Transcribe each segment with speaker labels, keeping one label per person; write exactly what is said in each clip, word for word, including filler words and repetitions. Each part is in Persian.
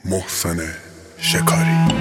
Speaker 1: محسن شکاری.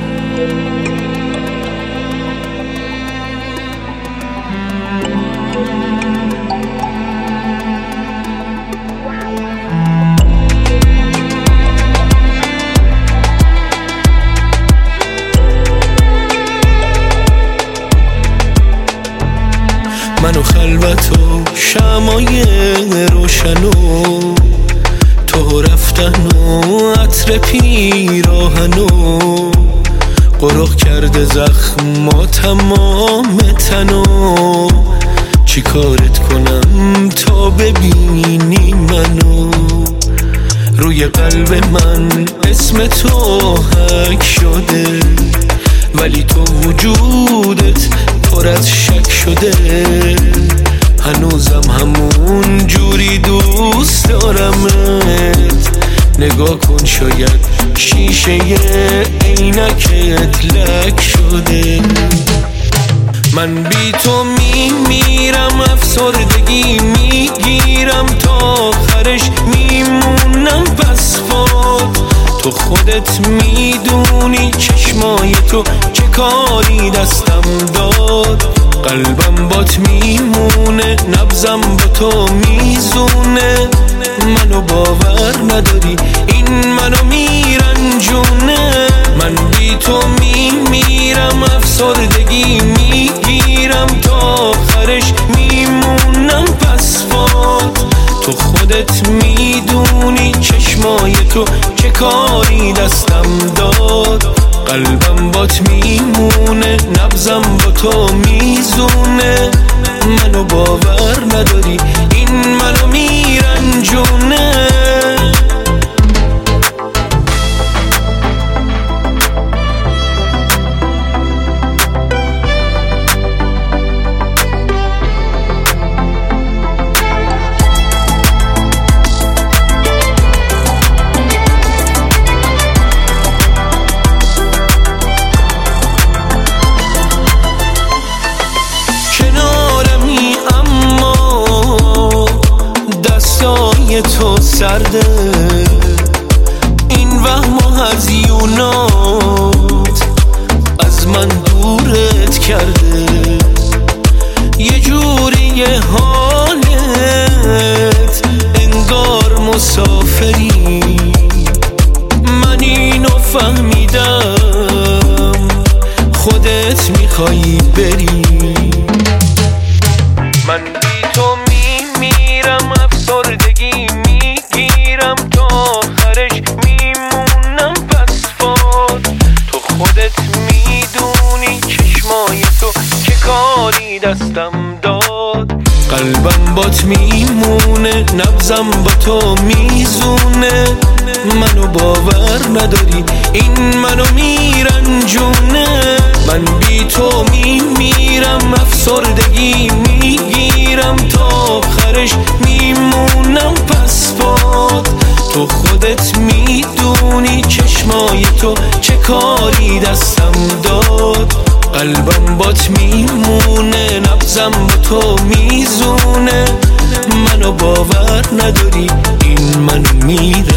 Speaker 2: من و خلوت و شمای روشن و تو رفتن و عطر پیراهن و قرق کرده زخم و تمام تن و چی کارت کنم تا ببینی منو؟ روی قلب من اسم تو حک شده ولی تو وجودت پر از شک شده. هنوزم همون جوری دوست دارمت. نگاه کن شاید شیشه عینکت لک شده. من بی تو میمیرم، افسردگی میگیرم، تا آخرش میمونم پس فات. تو خودت میدونی چشمای تو چه کاری دستم داد. قلبم بات میمونه، نبضم با تو میزونه. منو باور نداری، این منو میرنجونه. من بی تو میمیرم، افسردگی میگیرم، تا آخرش میمونم پس فات. تو خودت میدونی چشمای تو چه کاری دستم داد. قلبم بات میمونه، نبضم با تو میزونه. منو باور نداری، این منو میرنجونه. تو سرده این وهم و هزیونات از من دورت کرده. یه جوری حالت انگار مسافری. من اینو فهمیدم خودت میخوایی بری. من بی تو میمیرم، افسردگی میگیرم، تا آخرش میمونم پس فات. تو خودت میدونی چشمای تو چه کاری دستم داد. قلبم بات میمونه، نبضم با تو میزونه. منو باور نداری، این منو میرنجونه. من بی تو میمیرم، افسردگی میگیرم، تا آخرش میمونم پس فات. تو خودت میدونی چشمای تو چه کاری دستم داد. قلبم بات میمونه، نبضم با تو میزونه. منو باور نداری، این منو میره